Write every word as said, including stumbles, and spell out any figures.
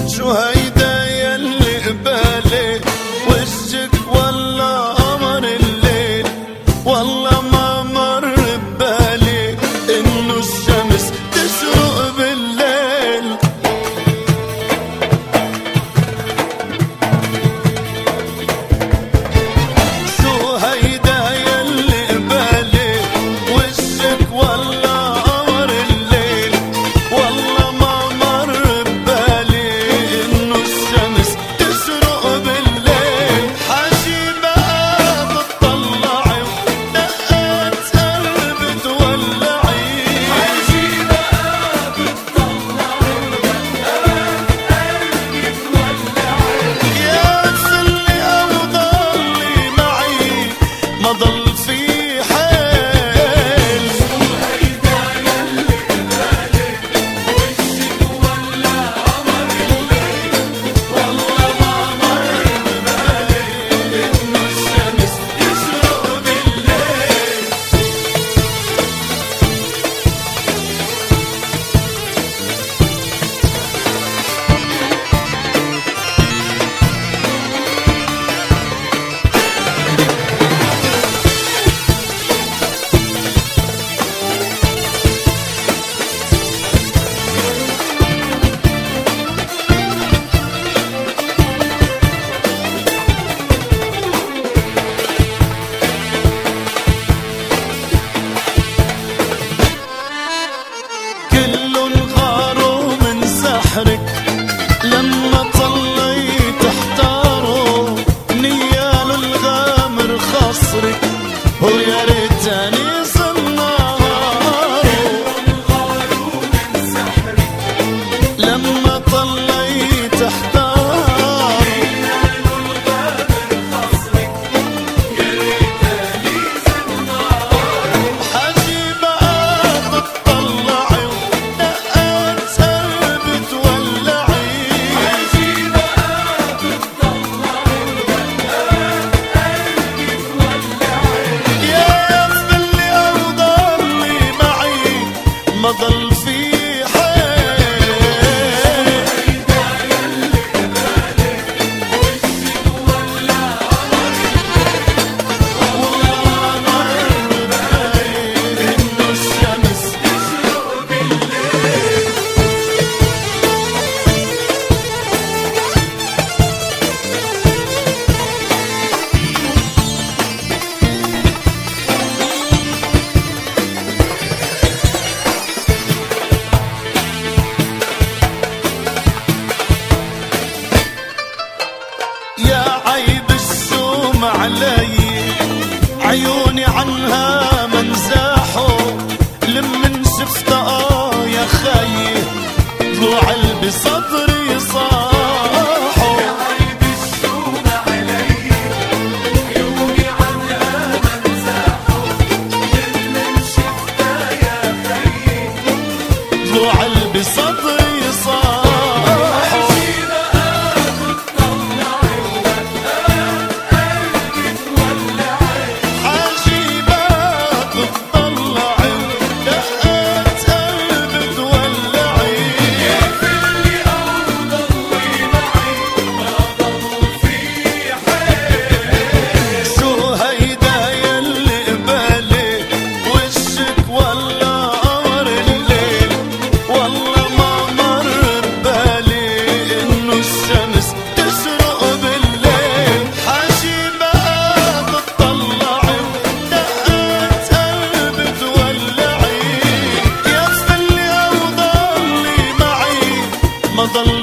شو هيدا يلي قبالي وشك ولا قمر الليل؟ والله ما مر ببالي انه الشمس تشرق بالليل. شو هيدا يلي قبالي وشك ولا قمر الليل؟ والله ما مر ببالي انه الشمس تشرق بالليل. حاجي بقى بتطلعي ودقات قلبي تولعي، حاجي بقى بتطلعي ودقات قلبي تولعي. يا تسلي او ضلي معي ما ضل في حيل. شو هيدا يلي قبالي وشك ولا قمر الليل؟ والله ما مر ببالي انه الشمس تشرق بالليل. كلن غاروا من سحرك لما طليت احتاروا، نيال الغامر خصرك ويا ريتني صناروا. كلن غاروا من سحرك لما طليت احتاروا، نيال الغامر خصرك يا ريتني صناروا. حاجي بقى تطلعي ودقات قلبي تولعي، حاجي بقى تطلعي ودقات قلبي تولعي. يا تفلي او ضلي معي ما ضل في حيل. هيدا يلي قبالي وشك ولا قمر الليل؟ والله ما مر ببالي انه الشمس تشرق بالليل. يا عيب الشوم علي عيوني عنها منزاحوا، لمن شفتها اه يا خي ضلوع قلبي صدري صاحوا. يا عيب الشوم علي عيوني عنها منزاحوا، لمن شفتها يا خي ضلوع قلبي صدري صاحوا. حاجي بقى بتطلعي ودقات قلبي تولعي، يفلي او ضلي معي ما ضل في حيل. شو هيدا يلي قبالي وشك ولا قمر الليل؟ والله ما مر ببالي انه الشمس تشرق بالليل. حاجي بقى بتطلعي ودقات قلبي تولعي، يا تفلي او ضلي معي ما ضل